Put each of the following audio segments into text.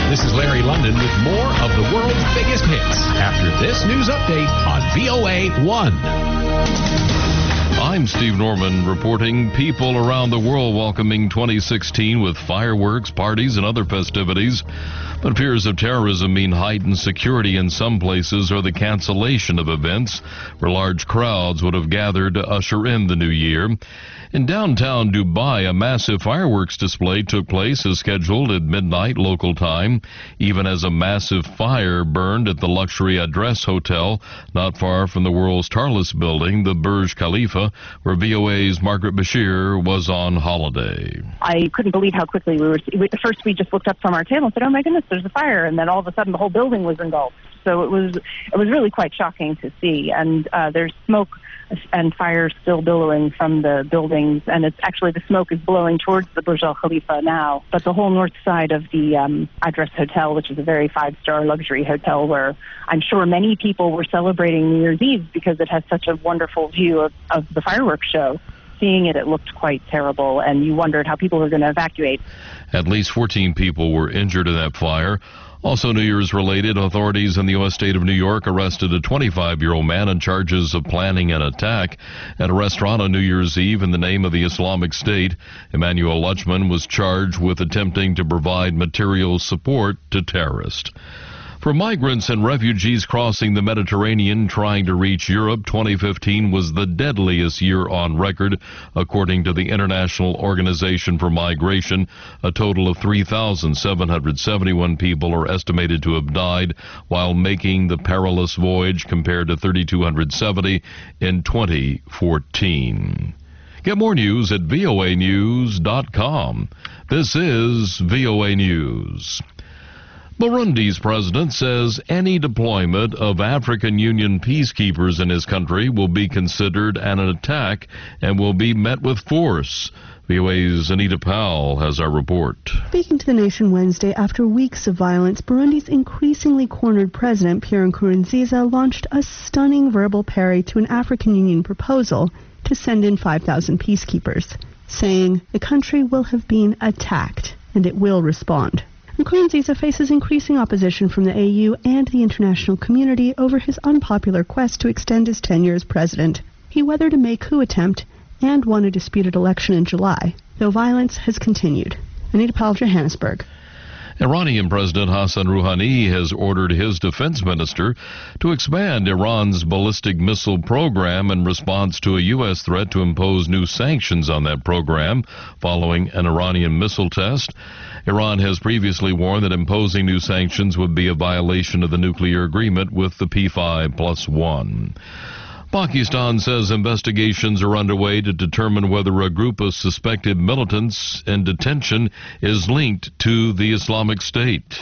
This is Larry London with more of the world's biggest hits after this news update on VOA 1. I'm Steve Norman reporting. People around the world welcoming 2016 with fireworks, parties, and other festivities. But fears of terrorism mean heightened security in some places or the cancellation of events where large crowds would have gathered to usher in the new year. In downtown Dubai, a massive fireworks display took place as scheduled at midnight local time, even as a massive fire burned at the luxury Address Hotel not far from the world's tallest building, the Burj Khalifa, where VOA's Margaret Bashir was on holiday. I couldn't believe how quickly at first we just looked up from our table and said, oh my goodness, there's a fire, and then all of a sudden the whole building was engulfed. So it was really quite shocking to see, and there's smoke and fire still billowing from the buildings, and it's actually the smoke is blowing towards the Burj Al Khalifa now. But the whole north side of the Address Hotel, which is a very five-star luxury hotel where I'm sure many people were celebrating New Year's Eve because it has such a wonderful view of the fireworks show. Seeing it looked quite terrible, and you wondered how people were going to evacuate. At least 14 people were injured in that fire. Also New Year's related, authorities in the U.S. state of New York arrested a 25-year-old man on charges of planning an attack at a restaurant on New Year's Eve in the name of the Islamic State. Emmanuel Lutchman was charged with attempting to provide material support to terrorists. For migrants and refugees crossing the Mediterranean trying to reach Europe, 2015 was the deadliest year on record, according to the International Organization for Migration. A total of 3,771 people are estimated to have died while making the perilous voyage, compared to 3,270 in 2014. Get more news at voanews.com. This is VOA News. Burundi's president says any deployment of African Union peacekeepers in his country will be considered an attack and will be met with force. VOA's Anita Powell has our report. Speaking to the nation Wednesday, after weeks of violence, Burundi's increasingly cornered president, Pierre Nkurunziza, launched a stunning verbal parry to an African Union proposal to send in 5,000 peacekeepers, saying the country will have been attacked and it will respond. Nkurunziza faces increasing opposition from the AU and the international community over his unpopular quest to extend his tenure as president. He weathered a May coup attempt and won a disputed election in July, though violence has continued. Anita Powell, Johannesburg. Iranian President Hassan Rouhani has ordered his defense minister to expand Iran's ballistic missile program in response to a U.S. threat to impose new sanctions on that program following an Iranian missile test. Iran has previously warned that imposing new sanctions would be a violation of the nuclear agreement with the P5+1. Pakistan says investigations are underway to determine whether a group of suspected militants in detention is linked to the Islamic State.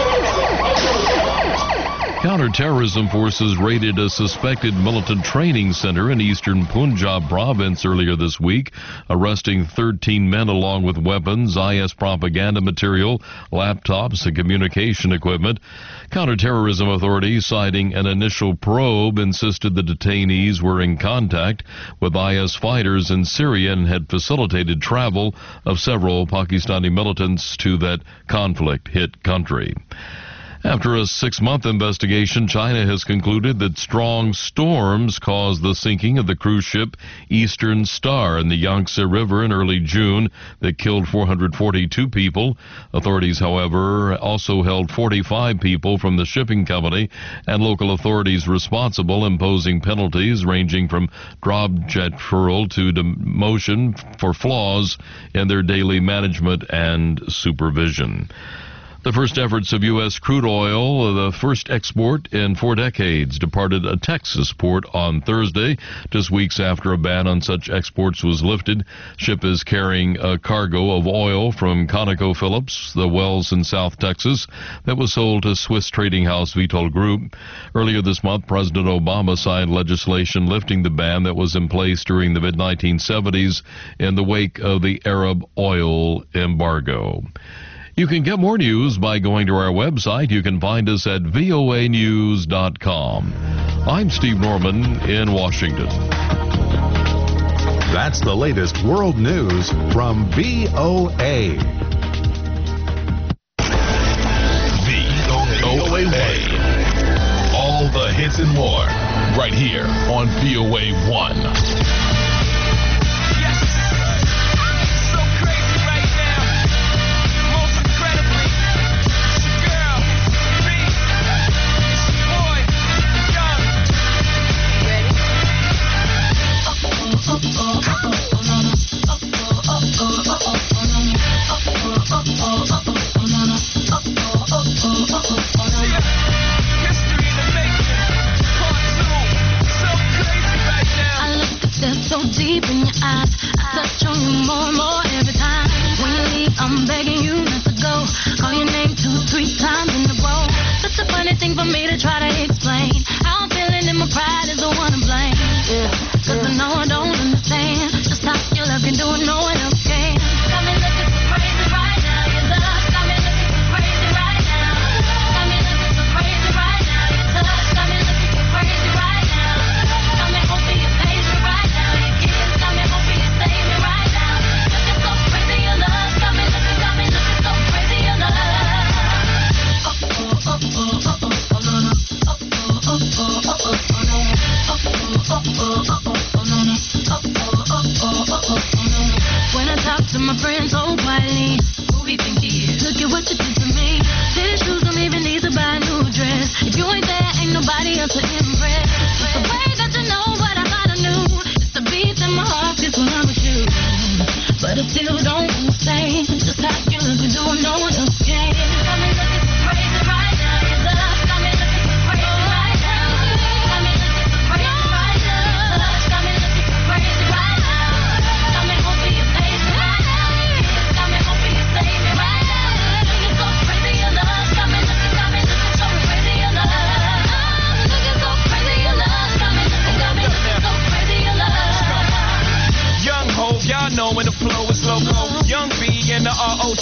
Counterterrorism forces raided a suspected militant training center in eastern Punjab province earlier this week, arresting 13 men along with weapons, IS propaganda material, laptops, and communication equipment. Counterterrorism authorities, citing an initial probe, insisted the detainees were in contact with IS fighters in Syria and had facilitated travel of several Pakistani militants to that conflict-hit country. After a 6-month investigation, China has concluded that strong storms caused the sinking of the cruise ship Eastern Star in the Yangtze River in early June that killed 442 people. Authorities, however, also held 45 people from the shipping company and local authorities responsible, imposing penalties ranging from drawjet deferral to demotion for flaws in their daily management and supervision. The first efforts of U.S. crude oil, the first export in 4 decades, departed a Texas port on Thursday, just weeks after a ban on such exports was lifted. Ship is carrying a cargo of oil from ConocoPhillips, the wells in South Texas, that was sold to Swiss trading house Vitol Group. Earlier this month, President Obama signed legislation lifting the ban that was in place during the mid-1970s in the wake of the Arab oil embargo. You can get more news by going to our website. You can find us at voanews.com. I'm Steve Norman in Washington. That's the latest world news from VOA. here on VOA 1. So deep in your eyes, I touch on you more and more every time. When you leave, I'm begging you not to go. Call your name 2-3 times in a row. Such a funny thing for me to try to explain. How I'm feeling and my pride is the one to blame. Yeah, cause I know I don't understand just how your love can do it, no one else can. Got me looking so crazy right now. Your love got me looking so crazy right now. Got me looking so crazy right now. Your touch got me looking so crazy right now. Got me hoping you pay me right now. Got me hoping you save me right now. Looking so crazy, your love got me looking so crazy, your love. When I talk to my friends so quietly, who do you think he is? Look at what you did to me. Fitted shoes don't even need to buy a new dress. If you ain't there, ain't nobody else to impress. It's the way that you know what I thought I knew. It's the beat in my heart gets when I'm with you. But I still don't understand just how you look and do it, no one else can. Got me looking so crazy right now. Your love got me looking so crazy right now. Got me looking so crazy right now. Touch got me looking so crazy right now. Got me hoping you pay me right now. Got me hoping you save me right now. Looking so crazy, your love got me looking so crazy, your love. Looking so crazy, your love got me looking so crazy, your love. Young Hope, y'all know when the flow is loco. Young B and the ROC.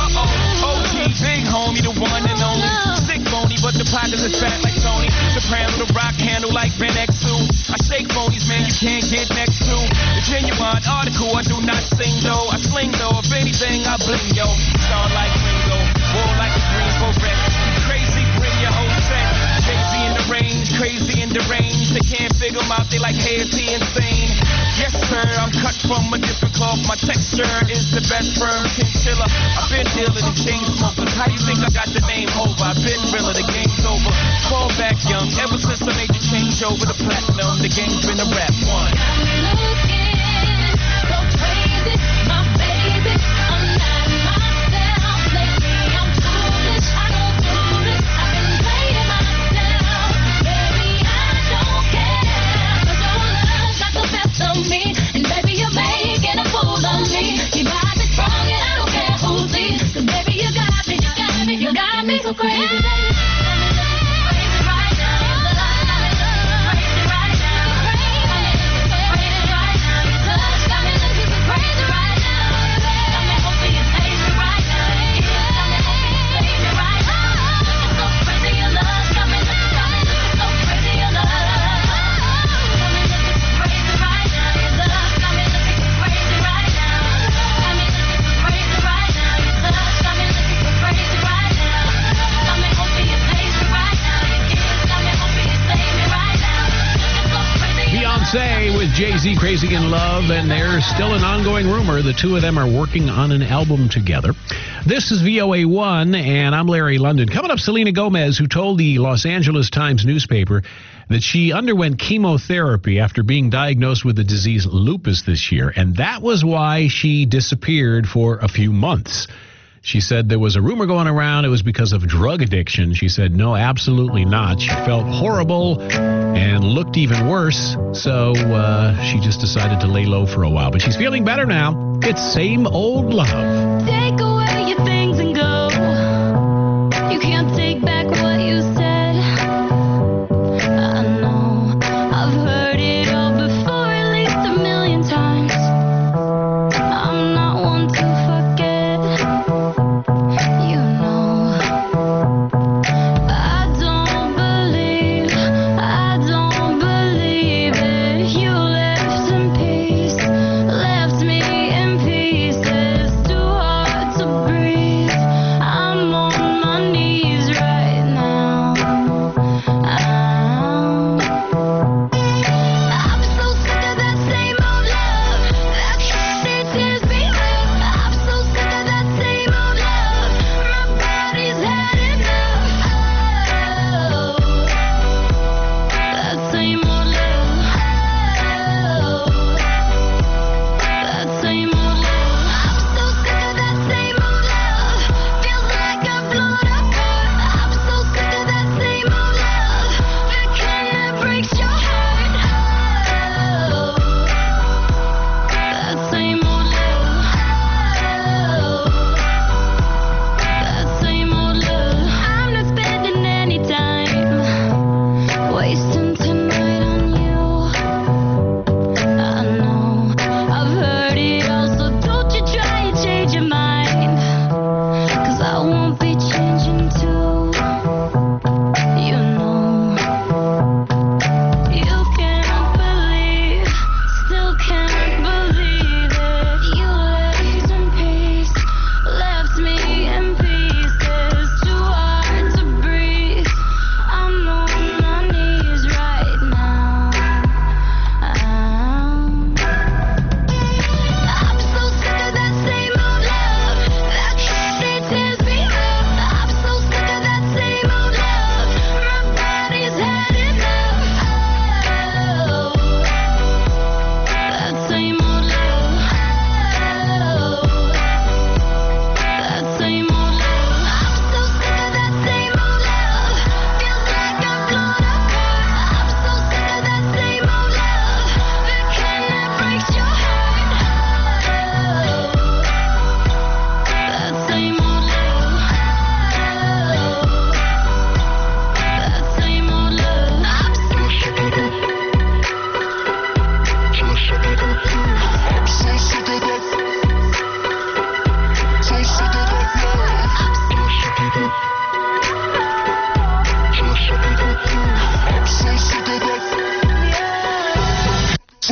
OG, big homie, the one and only. Sick phony, but the pockets is fat like Tony. Soprano, the rock handle like Ben X2. I shake phonies, man, you can't get next to. The genuine article, I do not sing though. I sling though, if anything, I bling yo. Star like Ringo, war like a green beret. Crazy, bring your whole set. Crazy in the range, crazy in the range. They can't figure them out, they like, hey, is he insane? Yes, sir, I'm cut from a different cloth. My texture is the best firm chinchilla. I've been dealing in chain smokers. How you think I got the name over? I've been realer, the game's over. Fall back young, ever since I made the change over to platinum. The game's been a rap one. Got me looking so crazy, my baby. I'm not myself lately. I'm foolish, I don't do this. I've been playing myself, baby. I don't care. 'Cause your love got the best of me, and baby you're making a fool of me. You got me strong and I don't care who sees. 'Cause baby you got me, you got me, you got me so crazy. With Jay-Z, Crazy in Love, and there's still an ongoing rumor the two of them are working on an album together. This is VOA 1, and I'm Larry London. Coming up, Selena Gomez, who told the Los Angeles Times newspaper that she underwent chemotherapy after being diagnosed with the disease lupus this year, and that was why she disappeared for a few months. She said there was a rumor going around it was because of drug addiction. She said, no, absolutely not. She felt horrible and looked even worse, so she just decided to lay low for a while. But she's feeling better now. It's Same Old Love. Take away your things and go. You can't take back what you said. I know I've heard it all before, at least a million times. I'm not one to forget. You know I don't believe it. You left in peace, left me in pieces. Too hard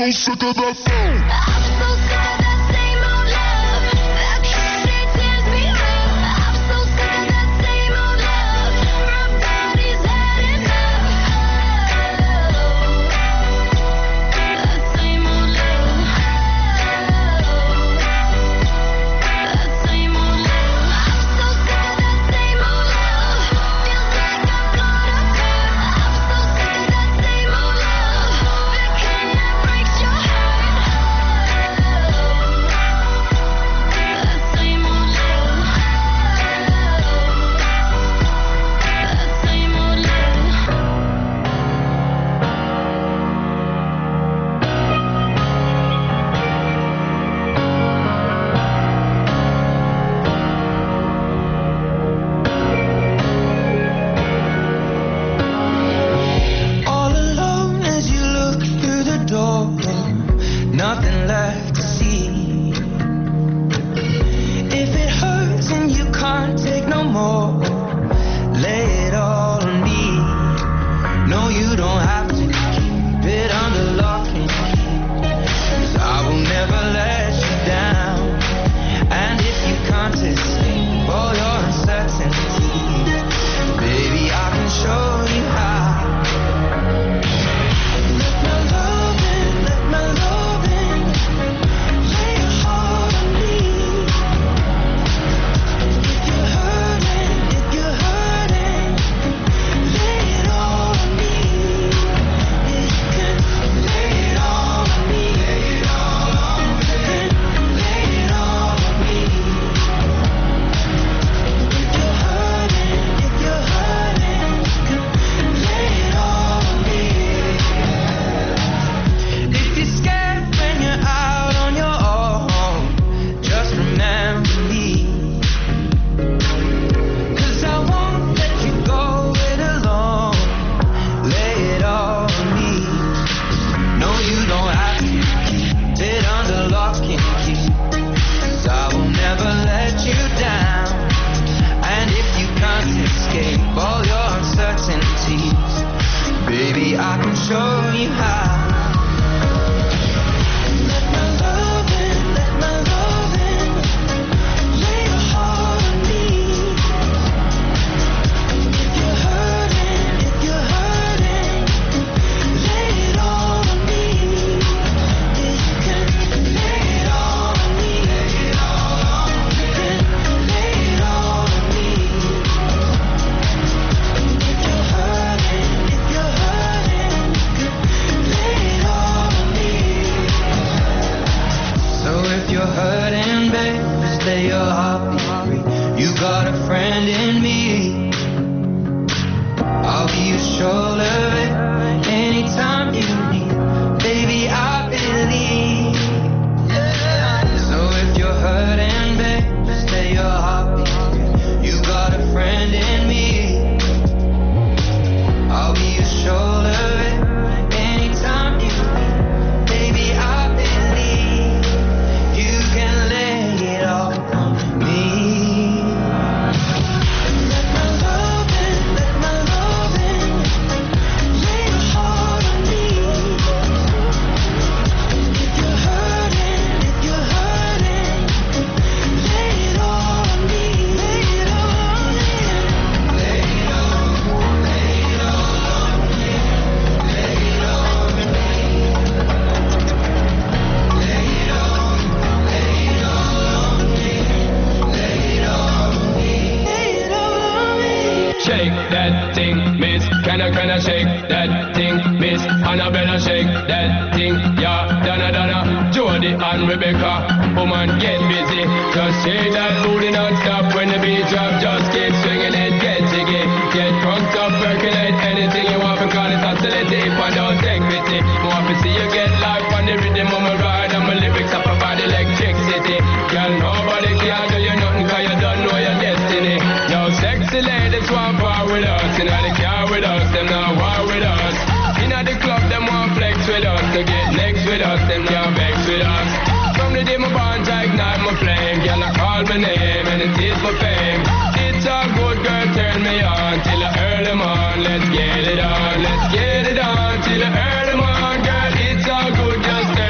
so sick of that phone. I'm so sick of that same old love. That candy tears me up. I'm so sick of that same old love. Everybody's had enough. That same old love. That same old love. I'm so sick of that same old love. Feels like I'm gonna burn. I'm so sick of that same old love. That candy breaks your heart. That same old love. That same old love. All alone as you look through the door, nothing left to see. If it hurts and you can't take no more, lay it all on me. No, you don't have to keep it under lock and key, 'cause I will never let you down. And if you can't escape all your uncertainties, baby, I can show you how. Let my love in, lay your heart on me. If you're hurting, lay it all on me. Yeah, you can lay it all on me. Lay it all on me. Lay it all on me. If you're hurting, lay it all on me. If you're scared when you're out on your own, just remember me. 'Cause I won't let you go it alone. Lay it all on me. No, you don't have to keep it under lock and key, 'cause I will never let you down. And if you can't escape all your uncertainties, baby, I can show you how. Let my love in, lay your heart on me. If you're hurting, lay it all on me. Yeah, you can lay it all on me. Lay it all on me. Lay it all on me. If you're hurting, lay it all on me. So if you're hurting, babe, just lay your heart be free. You got a friend in me. I'll be your shoulder, babe, anytime you need. Baby, I believe. So if you're hurting, babe, just lay your heart be free. You got a friend in me. I'll be your shoulder, babe, anytime you need. Baby, I believe you can lay it all on me. Let my love in, lay your heart on me. If you're hurting, lay it all on me. Lay it all on me. Lay it all on me. Lay it all on me. Lay it all on me. Lay it all on me. Lay it all on me. Lay it all on me. Shake that thing, miss. Can I shake that thing, miss? Annabella, shake that thing, yeah. Donna, Jody and Rebecca, woman, get busy. Just shake that booty non-stop when the beat drop. Just keep swinging it, get jiggy. Get drunk up, percolate anything you want because it's hostility. If I don't take pity, more to see you get life on the rhythm of my ride. And my lyrics up about electricity. Girl, nobody can do you nothing cause you don't know your destiny. Yo, sexy ladies want war with us. In the car with us, them not war with us. In the club, them want flex with us. To get next with us, them can't vex with us. From the day my bond, I ignite my flame. Girl, I call my name and it is for fame. It's a good girl, turn me on till I earn them on. Let's get it on till I earn them on. Girl, it's all good, just turn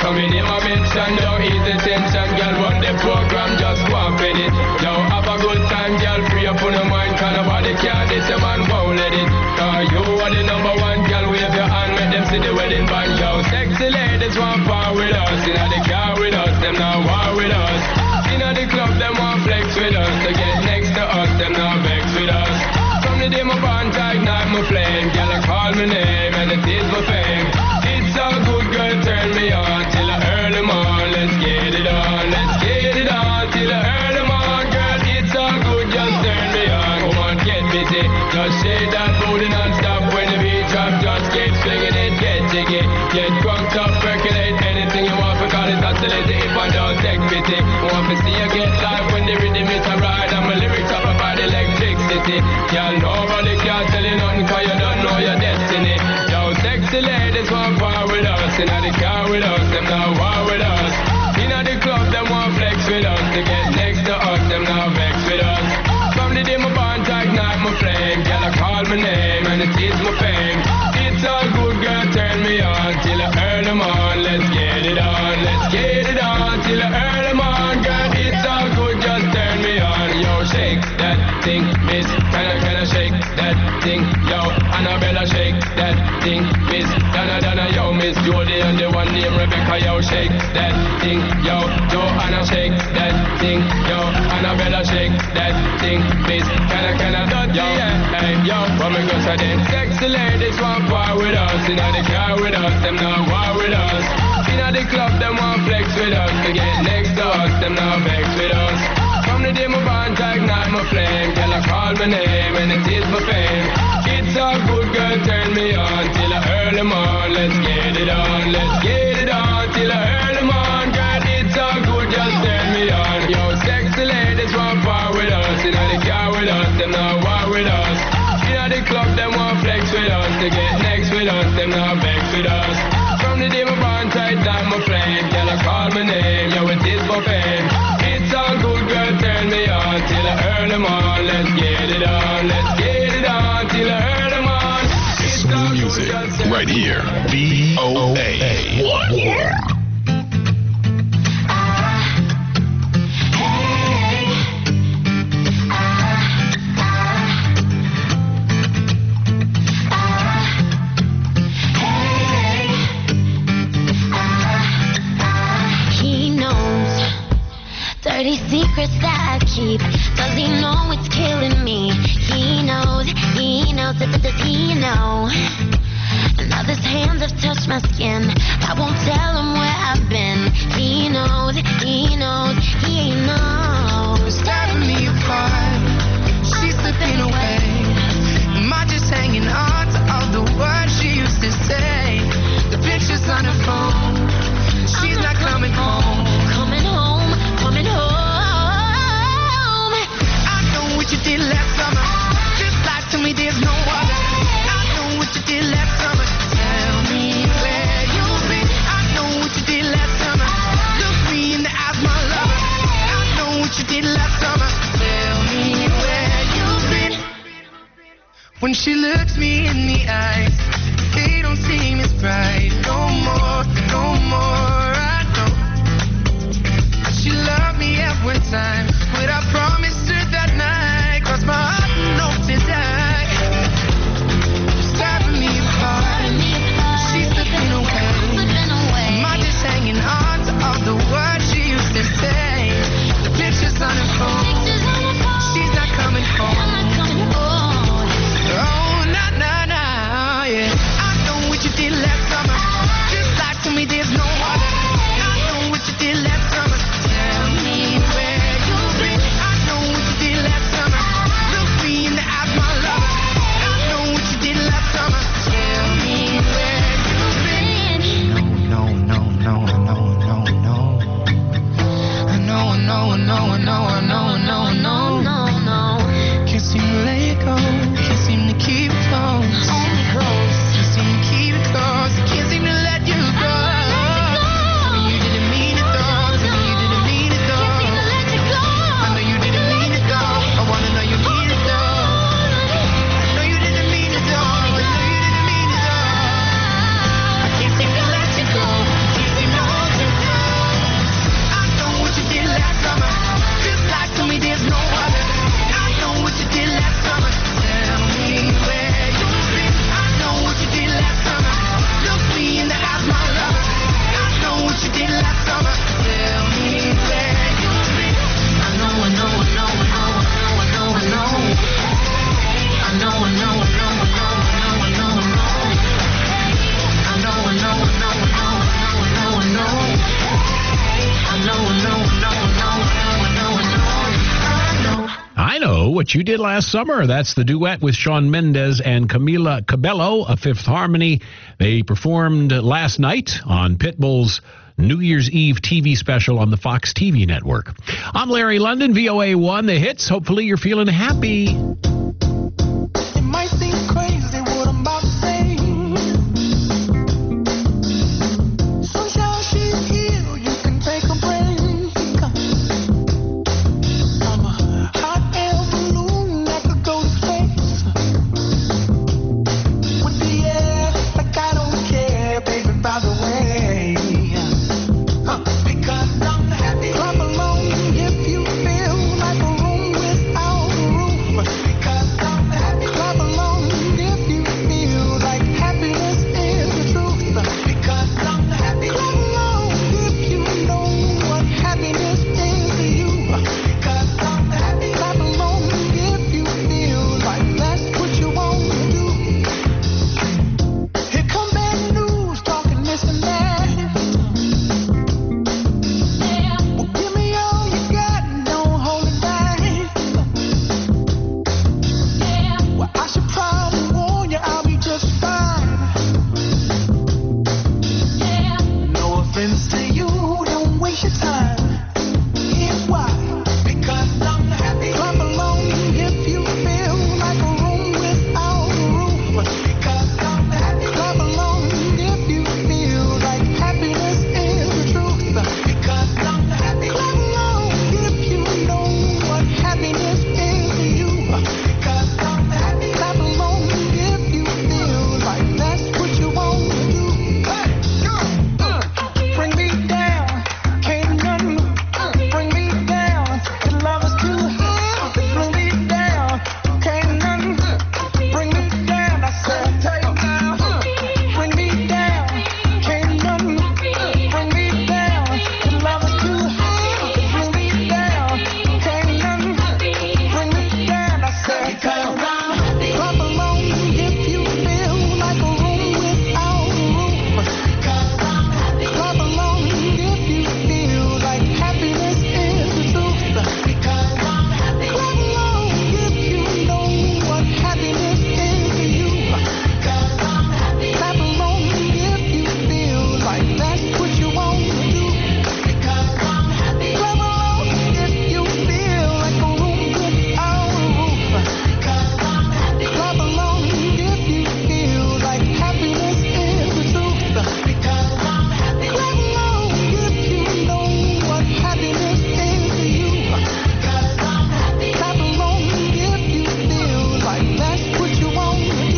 Coming in my mention, yo, easy tension, girl, run the program, just go and fit it. Yo, have a good time, girl, free up on your mind, cause nobody can this, your man won't let it. Cause you are the number one, girl, wave your hand, make them see the wedding band, yo. Sexy ladies want power with us, inna the car with us, them now war with us. Inna the club, them want flex with us, to get next to us, them now vex with us. From the day my bond, I ignite my flame, girl, I call my name, and it is my fame. It's all good, girl, turn me on, till I earn them on, let's get it on, let's get it on, till I earn them on, girl, it's all good, just turn me on. Come on, get busy, just shake that booty non-stop, when the beat drop, just keep swinging it, get jiggy, get crunked up, percolate, anything you want, because it's oscillating, if I don't take pity, want to see you get live, when the rhythm is a ride, and my lyrics up about electricity, y'all nobody can tell you nothing, cause you don't know your destiny, yo, sexy ladies want power with us, inna the car with us, them now war with us, inna the club, them want flex with us, to get next to us, them now vex with us. From the day my bond, I ignite my flame, girl, I call my name, and it is my fame. It's all good, girl, turn me on, till I earn them on, let's get it on, let's get it on, till I earn them on, girl, it's all good, just turn me on, yo, shake that thing, miss, can I shake that thing, yo, Annabella, shake that thing, miss, Donna, yo, Miss Jody, and the one named Rebecca, yo, shake that thing, yo, Joanna, shake that thing, yo, Annabella, shake that thing, miss, can I, yo, hey, yo, what me go say then, sexy ladies want power with us, inna the car with us, them now war with us, inna the club, them want flex with us, to get next to us, them now vex with us. From the day my bond, I ignite my flame, girl, I call my name, and it is my fame. It's all good, girl, turn me on, till I earn them on, let's get it on, let's get it on, till I earn them on, girl, it's all good, just turn me on. Yo, sexy ladies want power with us, inna the car with us, them now war with us, inna the club, them want flex with us, to get next with us, them now vex with us. From the day my bond, I ignite my flame, girl, I call my name, yo, it is my fame. It's all good, girl, turn me on, till I earn them on, let's get it on, let's get it on, till I earn them on. It's all Smooth music, good, right here. VOA 1. Dirty secrets that I keep. Does he know it's killing me? He knows that does he know? And now his hands have touched my skin. I won't tell him where I've been. He knows, he knows. Tearing me apart, she's slipping away. Am I just hanging on to all the words she used to say? The pictures on her phone, she's not coming home. Coming home. I know what you did last summer. Just lie to me, there's no other. I know what you did last summer. Tell me where you've been. I know what you did last summer. Look me in the eyes, my lover. I know what you did last summer. Tell me where you've been. When she looks me in the eyes, they don't seem as bright. No more. I know she loved me every time, but I promised her that night, 'cause my heart knows to die. She's tearing me apart, she's slipping away. Am I just hanging on to all the words she used to say? The pictures on her phone, she's not coming home. Oh, nah, yeah. I know what you did last summer. What You Did Last Summer. That's the duet with Shawn Mendes and Camila Cabello, a Fifth Harmony. They performed last night on Pitbull's New Year's Eve TV special on the Fox TV network. I'm Larry London, VOA1, The Hits. Hopefully you're feeling happy. It might seem crazy what I'm about to say. Sunshine, she's here, you can take a break. I'm a hot air balloon that could go to space. With the air, like I don't care, baby, by the way. Because I'm happy. Clap along if you feel like a room without a roof. Because I'm happy. Clap along if you feel like happiness is the truth. Because I'm happy. Clap along if you know what happiness is to you. Because I'm happy. Clap along if you feel like that's what you want to do. Here come bad news talking this and that. Well, give me all you got and don't hold it back. Well, I should probably warn you, I'll be just fine. No offense to you, don't waste your time. Here's why. Because I'm happy. Clap along if you feel like a room without a roof. Because I'm happy. Clap along if you feel like happiness is the truth. Because I'm happy. Clap along if you know what happiness is to you. Because I'm happy. Clap along if you feel like that's what you want to do. Bring me down, can't none bring me down. Your love is too high. Bring me down, can't none bring me down. I said, bring me down, can't none bring me down. Your love is too high. Bring me down, can't none bring me down. I said, clap along if you feel like a room without a roof. Clap along if you feel like happiness is the truth. Clap along if you know what happiness is to you. Clap along if you feel like that's what you want to do. Clap along if you feel like a room without a roof. Clap along if you feel like happiness is the truth. Clap along if you know what happiness is to you. Clap along if you feel like that's what you want to do.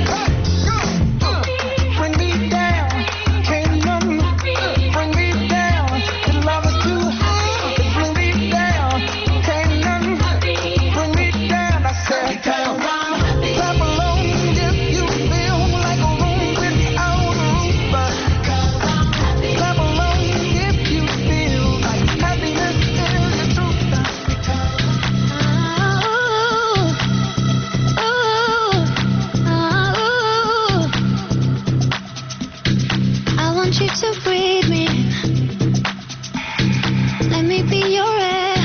Bring me down, can't none bring me down. Your love is too high. Bring me down, can't none bring me down. I said, clap along if you feel like a room without a roof. Clap along if you feel like happiness is the truth. I want you to breathe me. Let me be your air.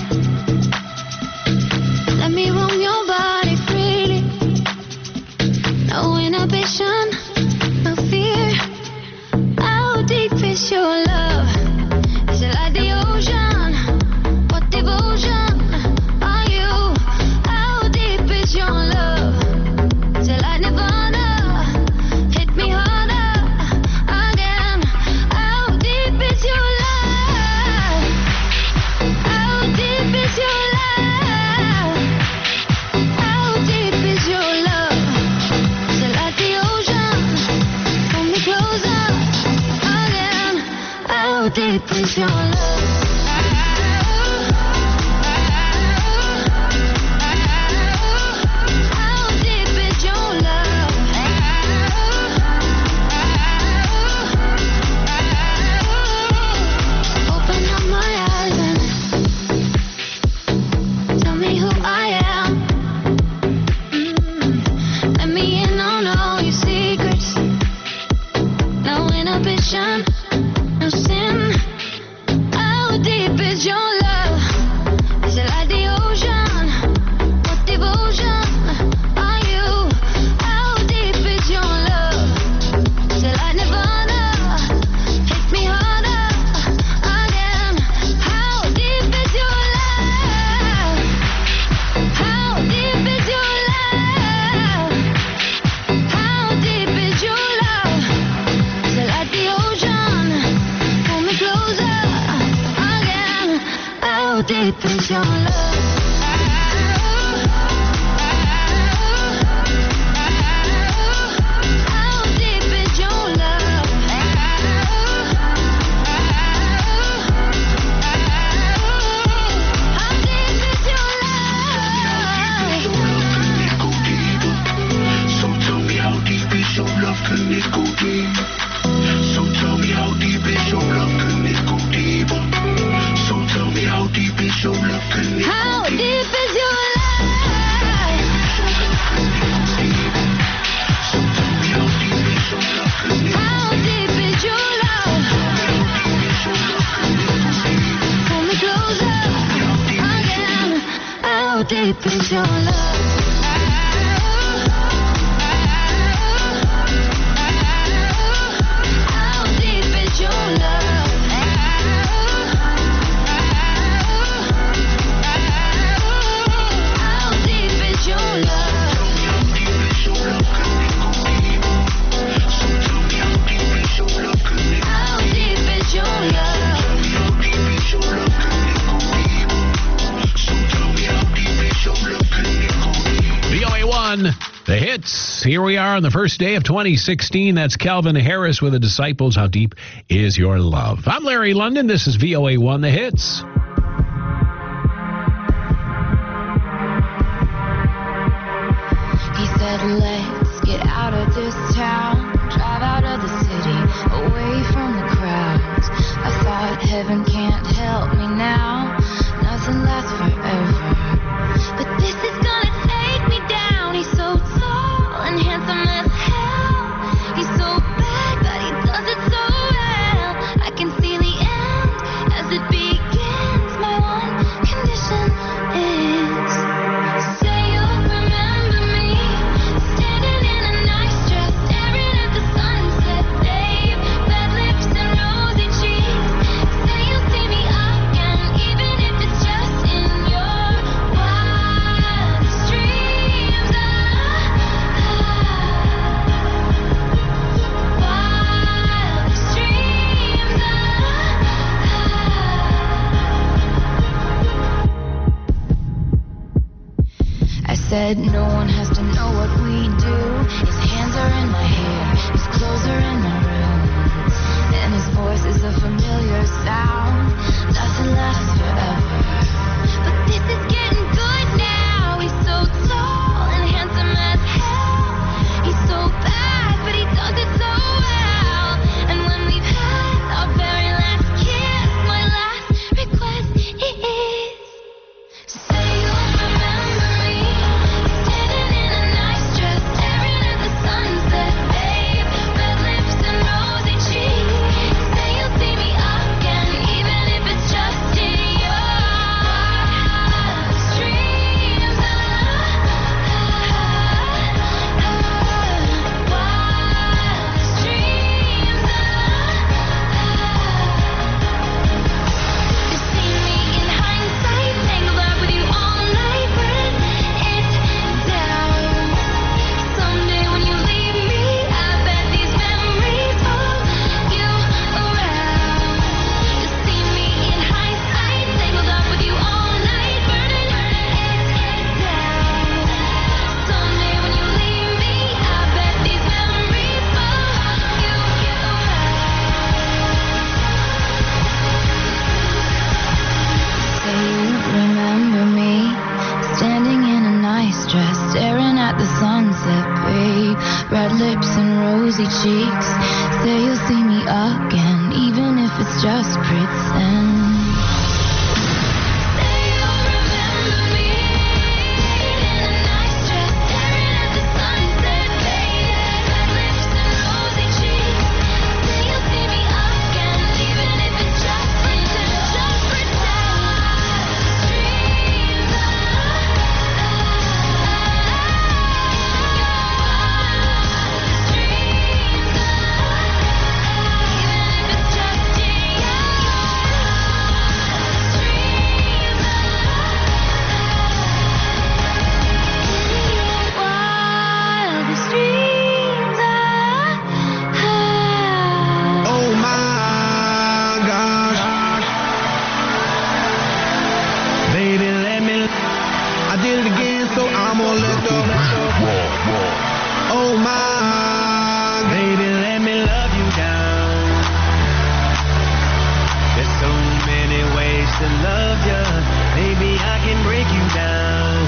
Let me roam your body freely. No inhibition, no fear. How deep is your love? Is it like the ocean? What devotion are you? How deep is your love? Is it like Nirvana? Hit me harder again. How deep is your love? How deep is your love? How deep is your love? Is it like the ocean? Pull me closer again. How deep is your love? How deep is your love? Open up my eyes and tell me who I am. Let me in on all your secrets. No inhibition, no sin. How deep is your love? Can it go deep? So tell me how deep is your love? Can it go deep? So tell me how deep is your love? Can it How go deep? deep is your love? So tell me how deep is your love? Can it How deep is your love? Pull me closer again. How deep is your love? The hits. Here we are on the first day of 2016. That's Calvin Harris with the Disciples. How deep is your love? I'm Larry London. This is VOA1 The Hits. He said, let's get out of this town, drive out of the city, away from the crowds. I thought heaven can't help me now, nothing lasts forever. But this is gonna take me down. He's so tall and handsome as hell. He's so bad, but he does it so well. I can see the end as it begins. My one condition is, say you'll remember me, standing in a nice dress, staring at the sunset, babe. Red lips and rosy cheeks. Say you'll see me again, even if it's just in your wildest dreams. Wildest dreams. I said no one has to know what we do. His hands are in my hair, his clothes are in my room, and his voice is a familiar sound. Nothing lasts forever, but this is getting good now. He's so tall and handsome as hell. He's so bad, but he does it so well. And when we've had our very last kiss, my last request is, say you'll remember me, standing in a nice dress, staring at the sunset, babe. Red lips and rosy cheeks. Say you'll see me again, even if it's just in your wildest dreams. Wildest dreams. You see me in hindsight, tangled up with you all night, burn it down. Someday when you leave me, I bet these memories follow you around. You see me in hindsight, tangled up with you all night, burn it down. Someday when you leave me, I bet these memories follow you around. Say you remember me, standing in a nice dress, staring at the sunset, babe. Red lips and rosy cheeks. Say you'll see me again, even if it's just pretend. Say you'll remember me, in a nice dress, staring at the sunset, babe. Red lips and rosy cheeks. Say you'll see me again, even if it's just pretend. Just pretend. Dreams. Dreams. Even if it's just in your to love ya. Maybe I can break you down.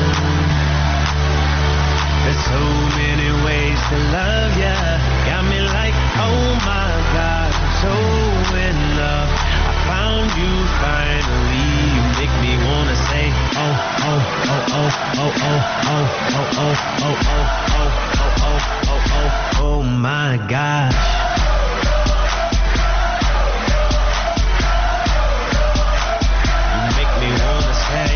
There's so many ways to love ya. Got me like, oh my God, I'm so in love. I found you finally. You make me wanna say, oh, oh, oh, oh, oh, oh, oh, oh, oh, oh, oh, oh, oh, oh, oh, oh, oh my gosh. You make me wanna say,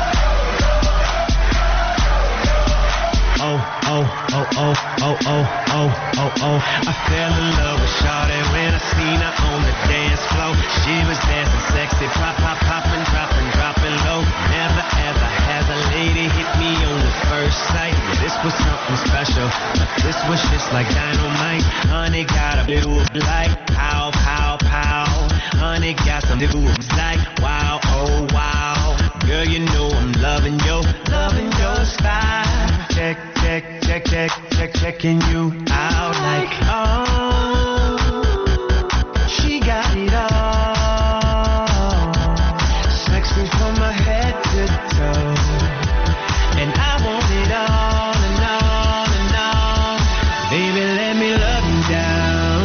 oh, oh, oh, oh, oh, oh, oh, oh, oh. I fell in love with Shawty when I seen her on the dance floor. She was dancing sexy, pop, pop, popping, dropping, dropping low. Never ever has a lady hit me on the first sight. This was something special. This was just like dynamite. Honey got a move like pow, pow, pow. Honey got some moves like wow, oh wow. Girl, you know I'm loving your style. Check, check, check, check, check, checking you out like, oh, she got it all. Sexy from my head to toe. And I want it all and all and all. Baby, let me love you down.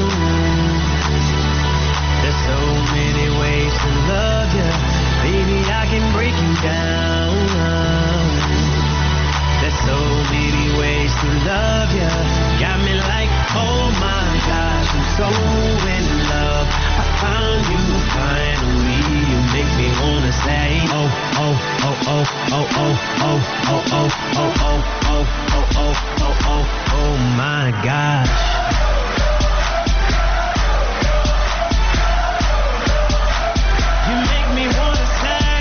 There's so many ways to love you. Baby, I can break you down. There's so many ways to love ya. Got me like, oh my gosh, I'm so in love. I found you finally. You make me wanna say, oh, oh, oh, oh, oh, oh, oh, oh, oh, oh, oh, oh, oh, oh, oh, oh, oh my gosh. You make me wanna say,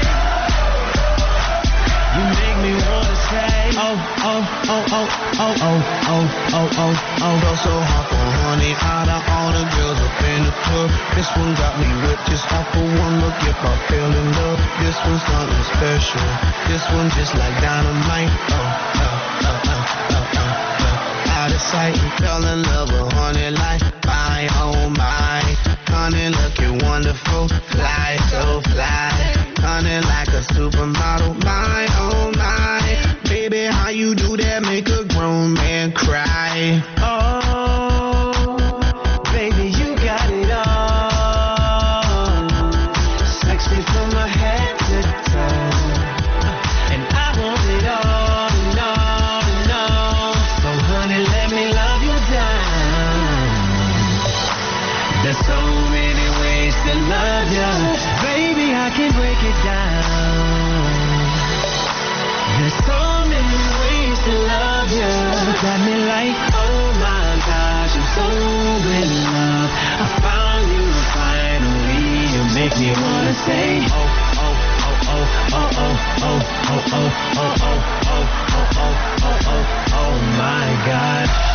you make me wanna say, oh, oh, oh, oh, oh, oh, oh, oh, oh, oh. Felt so hot for honey, out of all the girls up in the club. This one got me whipped just off of one look. If I fell in love, this one's something special. This one just like dynamite. Oh, oh, oh, oh, oh, oh, oh. Out of sight and fell in love with honey like my, oh my. Honey looking wonderful, fly, so fly. Honey like a supermodel, my, oh my. Baby, how you do that make a grown man cry? Oh, baby, you got it all. Sexy from my head to toe. And I want it all and all and all. So honey, let me love you down. There's so many ways to love you. Baby, I can break it down. There's so many ways to love you. Got me like, oh my gosh, I'm so in love. I found you finally. You make me wanna say, oh, oh, oh, oh, oh, oh, oh, oh, oh, oh, oh, oh, oh, oh, oh, oh my gosh.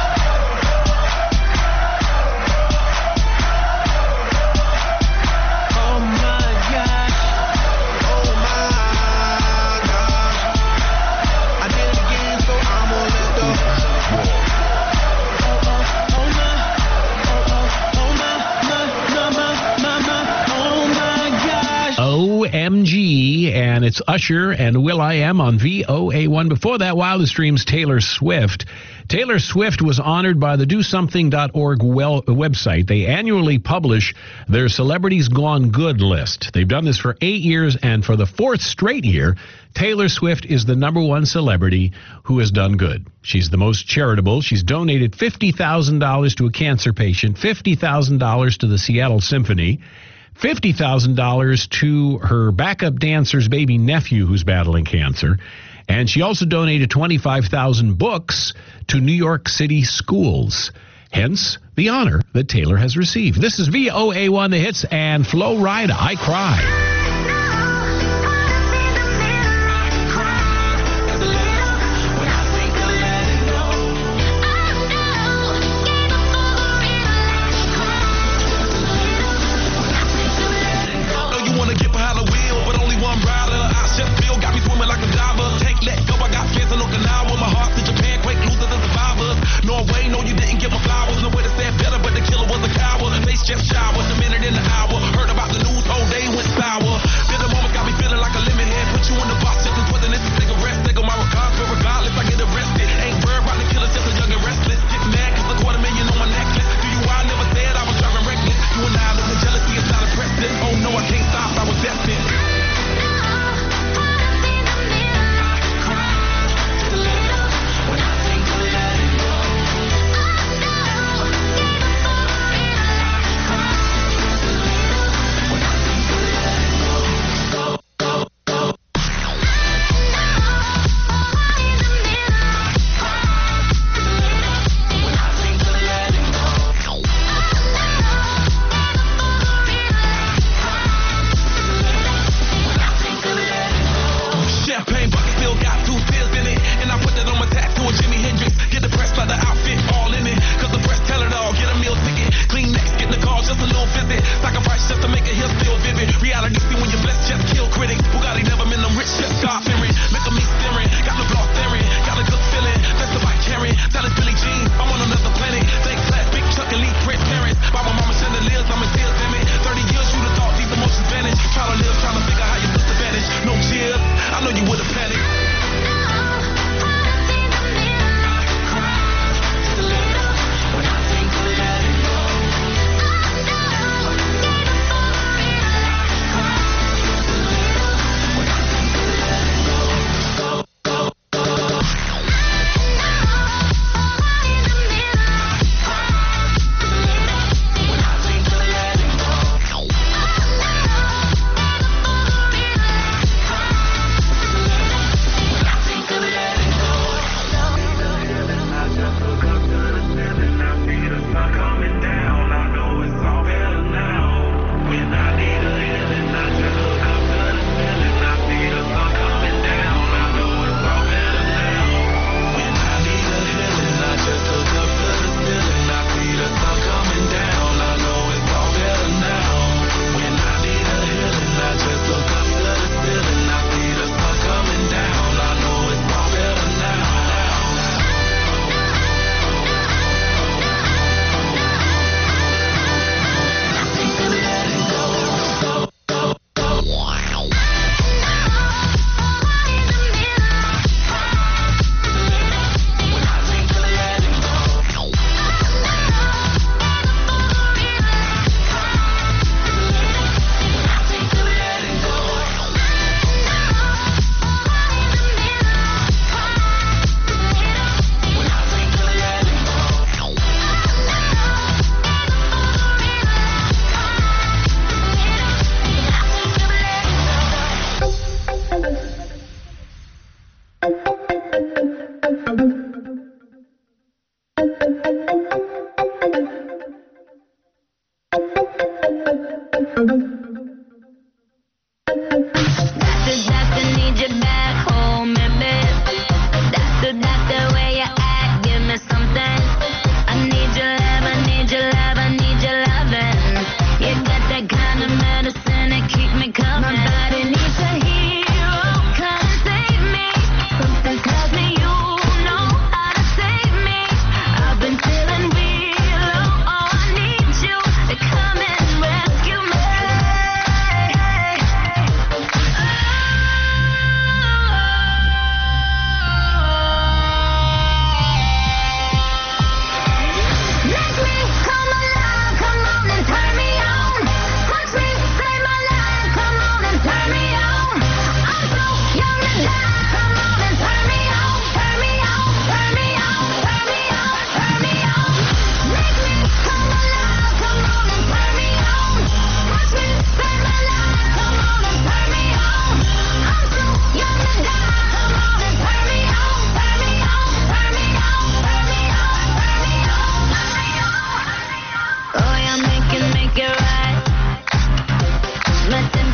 OMG, and it's Usher and Will.i.am on VOA1. Before that, Wildest Dreams, Taylor Swift. Taylor Swift was honored by the DoSomething.org website. They annually publish their Celebrities Gone Good list. They've done this for 8 years, and for the 4th straight year, Taylor Swift is the #1 celebrity who has done good. She's the most charitable. She's donated $50,000 to a cancer patient, $50,000 to the Seattle Symphony, $50,000 to her backup dancer's baby nephew who's battling cancer. And she also donated 25,000 books to New York City schools. Hence, the honor that Taylor has received. This is VOA1 The Hits and Flo Rida, I Cry. Just shower, a minute in the hour. Heard about the news, whole day went sour.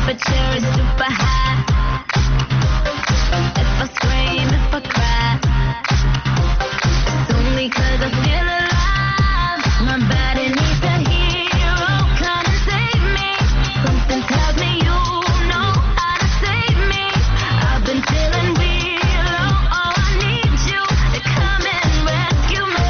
temperature is super high. If I scream, if I cry, it's only 'cause I feel alive. My body needs a hero, come and save me. Something tells me you know how to save me. I've been feeling real low, oh, I need you to come and rescue me.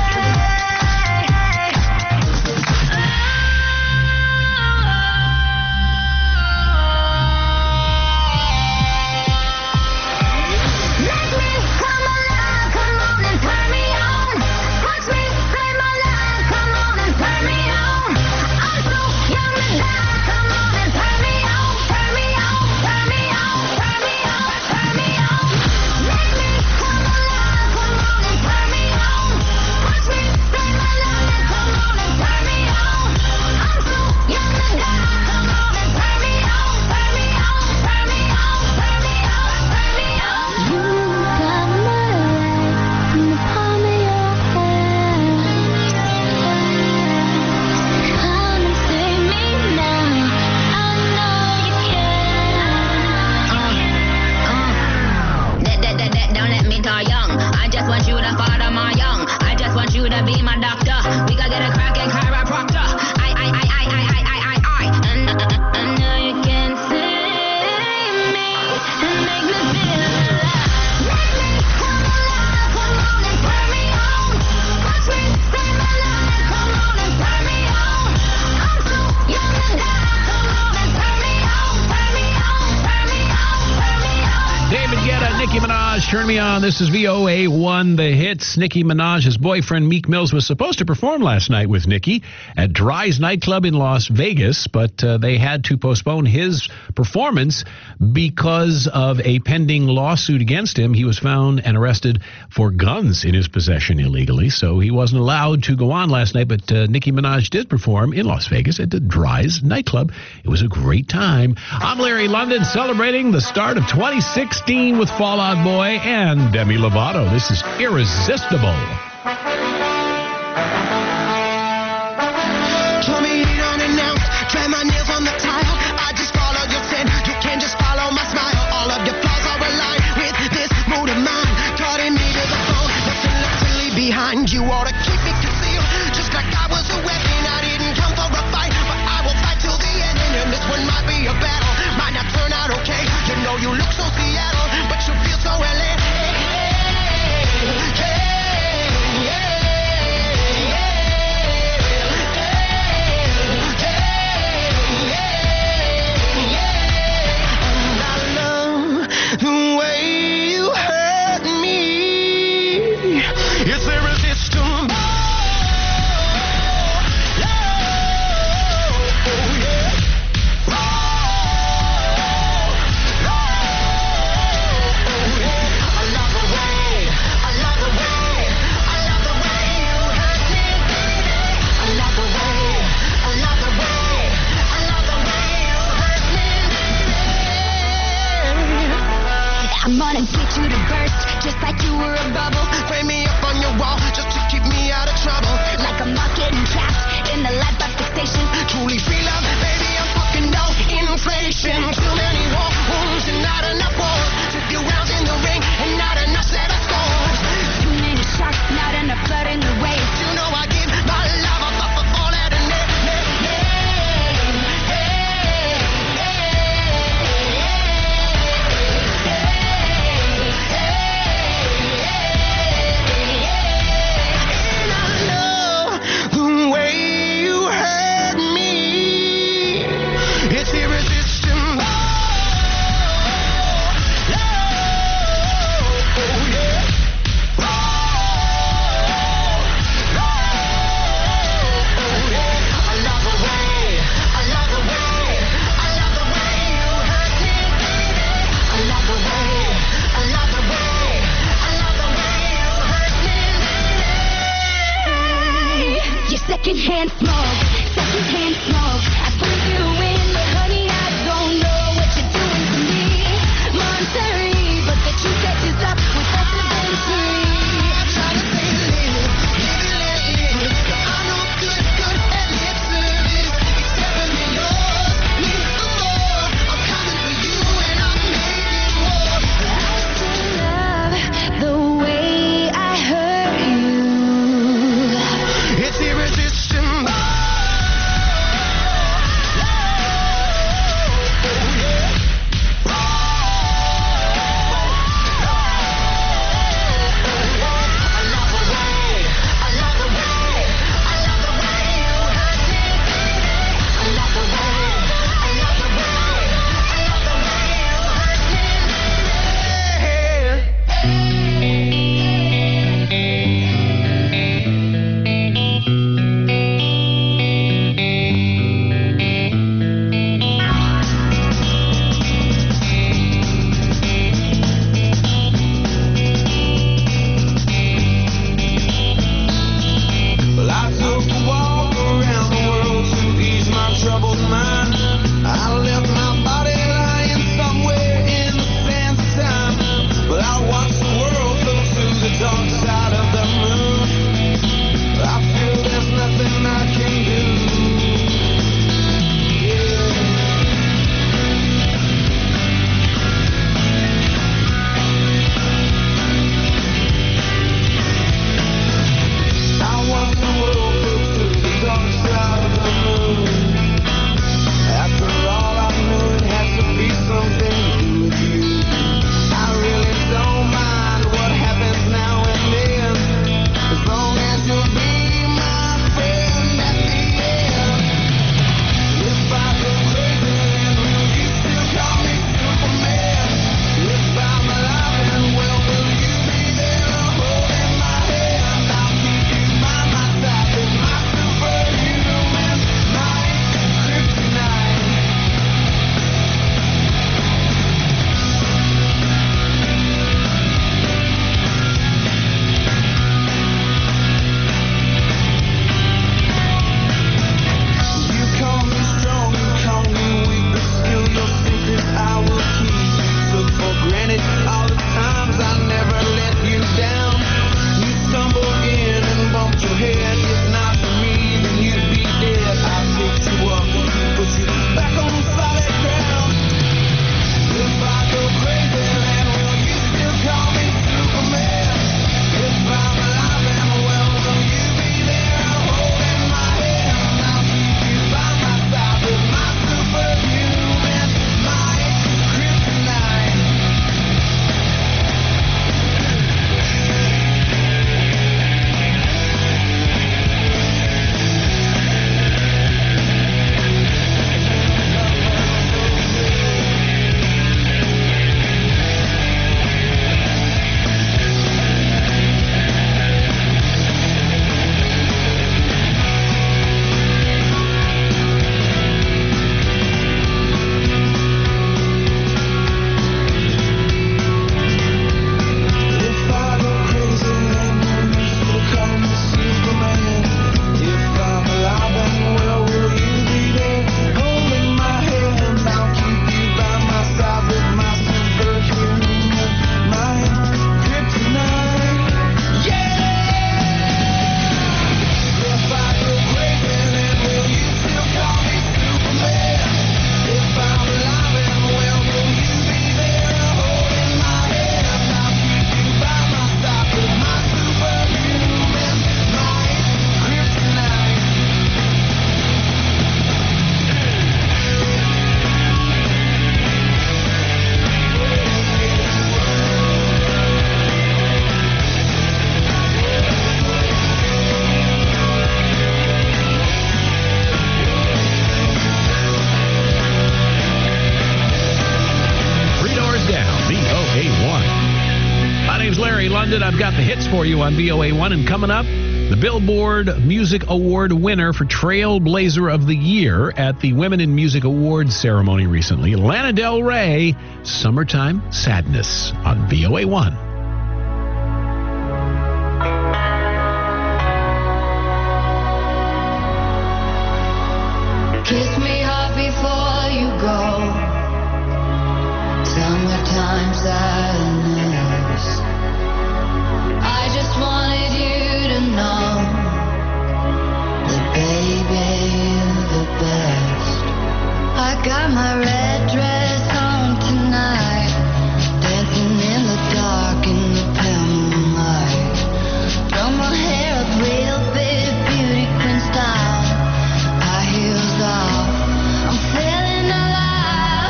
Make me come alive, come on and turn me on. Touch me, save my life, come on and turn me on. I'm so young and alive, come on and turn me on, turn me on, turn me on, turn me on, turn me on. Make me come alive, come on and turn me on. Touch me, save my life, come on and turn me on. I'm so young and alive, come on and turn me on, turn me on, turn me on, turn me on, turn me on. You got my life in the palm of your hand. Come and save me now. I know you can. Don't let me die young. I just want you to father my young. I just want you to be my doctor. We gotta get a cracking chiropractor. I know you can save me and make me feel alive. Make me come alive, come on and turn me on. Touch me, save my life, come on and turn me on. I'm so young and alive, come on and turn me on, turn me on, turn me on, turn me on. David Guetta, Nicki Minaj, Turn Me On. This is VOA1, The Hits. Nicki Minaj's boyfriend, Meek Mills, was supposed to perform last night with Nicki at Dry's nightclub in Las Vegas, but they had to postpone his performance because of a pending lawsuit against him. He was found and arrested for guns in his possession illegally, so he wasn't allowed to go on last night, but Nicki Minaj did perform in Las Vegas at the Dry's nightclub. It was a great time. I'm Larry London, celebrating the start of 2016 with Fall Out Boy and Demi Lovato. This is Irresistible. Told me you don't announce, try my nails on the tile. I just follow your sin, you can't just follow my smile. All of your flaws are aligned with this mood of mine. Cutting me to the bone, nothing left to leave behind. You ought to keep it concealed, just like I was a weapon. I didn't come for a fight, but I will fight till the end. And this one might be a battle, might not turn out okay. You know you look so Seattle, but you feel so LA. The way you hurt me, it's irresistible. I'm gonna get you to burst, just like you were a bubble. Frame me up on your wall, just to keep me out of trouble. Like a moth getting trapped in the life of fixation. Truly feel love, baby, I'm fucking no inflation. Too many war wounds and not enough wars. Took few rounds in the ring and not enough set of scores. Too many sharks, not enough blood in the waves. You know I give my love up for all that and the way you hurt Larry London. I've got the hits for you on VOA1. And coming up, the Billboard Music Award winner for Trailblazer of the Year at the Women in Music Awards ceremony recently, Lana Del Rey, Summertime Sadness on VOA1. Kiss me hard before you go. Summertime sadness. I just wanted you to know that, baby, you're the best. I got my red dress on tonight, dancing in the dark in the pale moonlight. Throw my hair up real big, beauty queen style. Heels off, I'm feeling alive.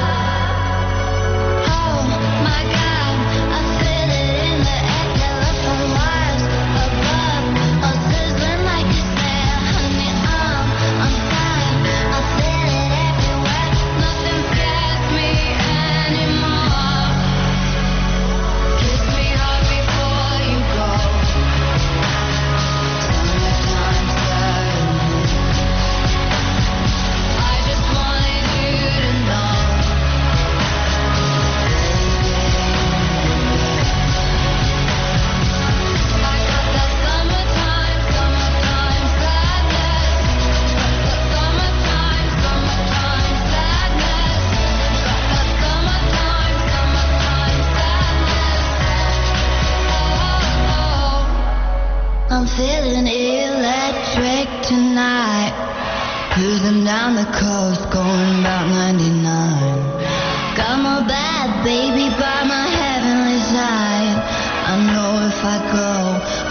Oh my God, I feel it in the air. Telephone wires above, I'm sizzling like a snare. Honey, I'm fine. I feel it everywhere. Nothing scares me anymore. Kiss me hard before you go. Summertime sadness. I just wanted you to know. I got that summertime sadness. Summertime sadness. Got that summertime sadness. Oh, I'm feeling electric tonight. Cruising down the coast, going about 99. Got my bad baby by my heavenly side. I know if I go,